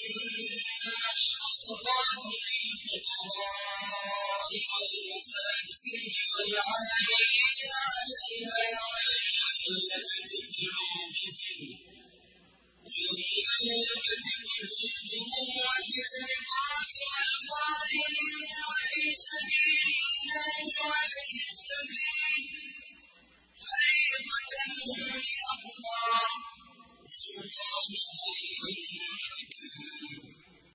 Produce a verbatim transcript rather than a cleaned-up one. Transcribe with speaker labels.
Speaker 1: الله في الفقراء والمساكين والعاملين عليها والمؤلفة قلوبهم والمؤلفة قلوبهم